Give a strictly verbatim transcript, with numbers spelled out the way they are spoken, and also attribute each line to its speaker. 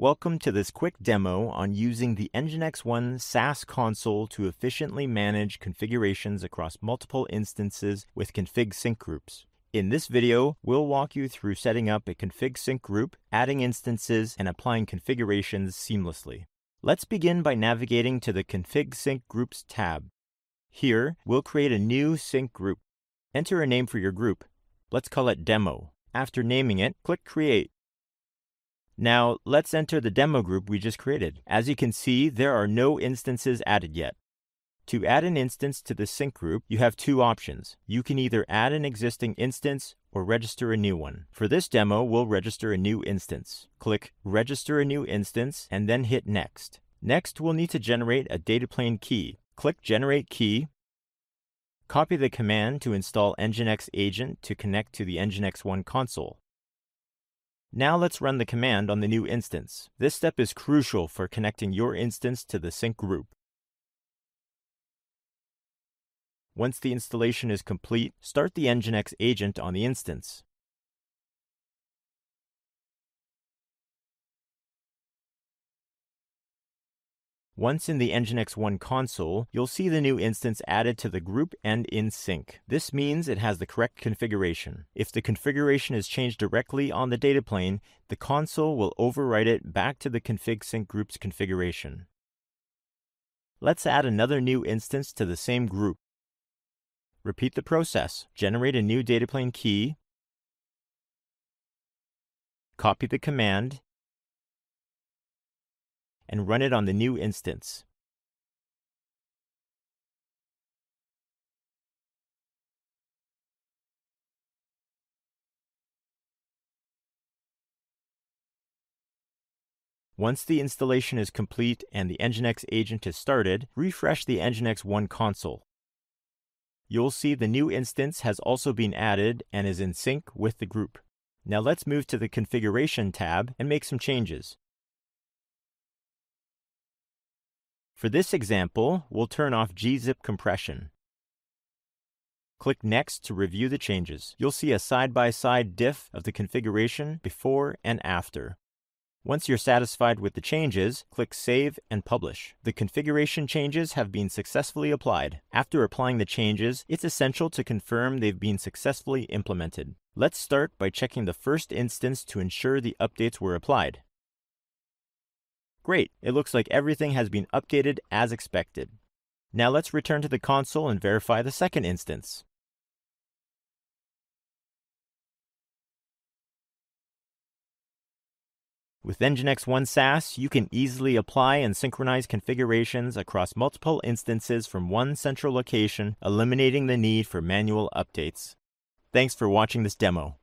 Speaker 1: Welcome to this quick demo on using the Nginx One SaaS console to efficiently manage configurations across multiple instances with config sync groups. In this video, we'll walk you through setting up a config sync group, adding instances, and applying configurations seamlessly. Let's begin by navigating to the Config Sync Groups tab. Here, we'll create a new sync group. Enter a name for your group. Let's call it Demo. After naming it, click Create. Now, let's enter the demo group we just created. As you can see, there are no instances added yet. To add an instance to the sync group, you have two options. You can either add an existing instance or register a new one. For this demo, we'll register a new instance. Click Register a New Instance and then hit Next. Next, we'll need to generate a data plane key. Click Generate Key. Copy the command to install Nginx Agent to connect to the Nginx One console. Now let's run the command on the new instance. This step is crucial for connecting your instance to the sync group. Once the installation is complete, start the Nginx agent on the instance. Once in the Nginx One console, you'll see the new instance added to the group and in sync. This means it has the correct configuration. If the configuration is changed directly on the data plane, the console will overwrite it back to the config sync group's configuration. Let's add another new instance to the same group. Repeat the process. Generate a new data plane key, copy the command, and run it on the new instance. Once the installation is complete and the Nginx agent is started, refresh the Nginx One console. You'll see the new instance has also been added and is in sync with the group. Now let's move to the Configuration tab and make some changes. For this example, we'll turn off gzip compression. Click Next to review the changes. You'll see a side-by-side diff of the configuration before and after. Once you're satisfied with the changes, click Save and Publish. The configuration changes have been successfully applied. After applying the changes, it's essential to confirm they've been successfully implemented. Let's start by checking the first instance to ensure the updates were applied. Great, it looks like everything has been updated as expected. Now let's return to the console and verify the second instance. With Nginx One SaaS, you can easily apply and synchronize configurations across multiple instances from one central location, eliminating the need for manual updates. Thanks for watching this demo.